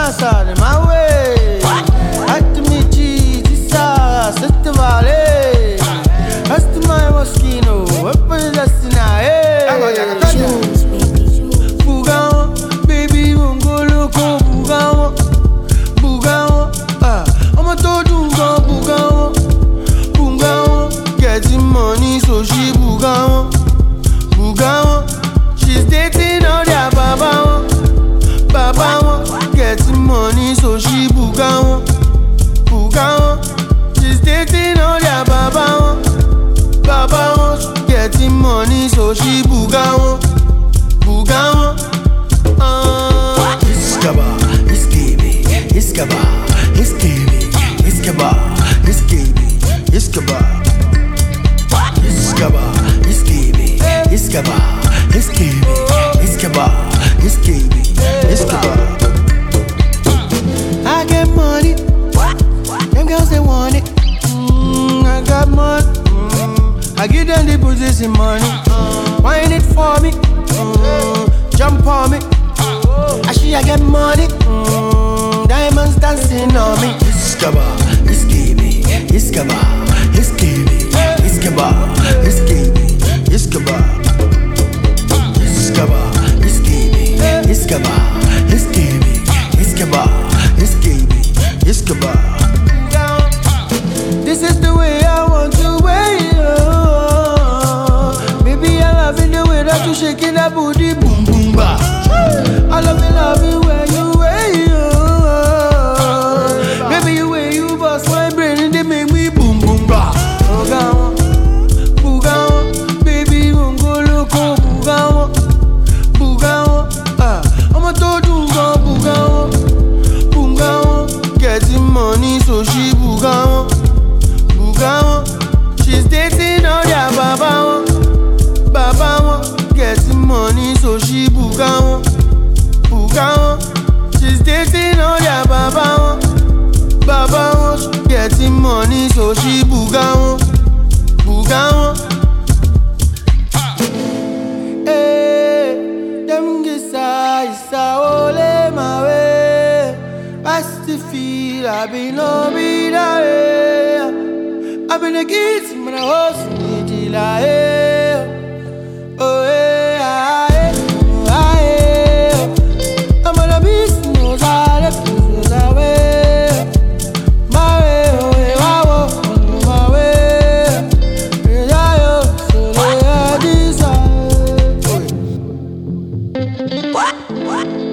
outside in my way. At me cheese, set the valley. As to my mosquito, up in the Sinai. Bugawa, baby, won't go look on Bugawa. Bugawa, I'm a total Bugawa. Bugawa, getting money, so she Bugawa. Bugawa, she's dating all their Baba. Baba, getting money, so she Bugawa. Bugawa, she's dating all their Baba. Baba, getting money, so she Bugawa. Bugawa, Iskaba, iskibi, iskaba, iskibi, iskaba, iskibi, iskaba. Iskaba, iskibi, iskaba, iskibi, iskaba, iskibi, iskaba. I get money, them girls they want it. I got money, I give them the position money. Wine it for me, jump on me. I get money, diamonds dancing on me. Iskaba, iskibi, iskaba, iskibi, iskaba, iskibi, iskaba. Iskaba, iskibi, iskaba, iskibi, iskaba, iskibi, iskaba. This is the way I want to wait. Baby, I love it the way that you shaking that booty, boom boom ba. I love it where you way. Baby, you way you bust my brain and they make me boom boom ba. Bugawa, Bugawa, baby, won't go look on Bugawa. Bugawa, I'm a total Bugawa. Bugawa, getting money, so she Bugawa. Bugawa, she's dating all their Baba. Baba, getting money, so she Bugawa. Bugawa, she's dating all their Baba. Baba, getting money, so she Bugawa. Bugawa, them isa ole my way. I still feel I be no be that way. I been a kid, when I was till I oh yeah, I'm gonna be no side, my way, my way, my way. So they are this.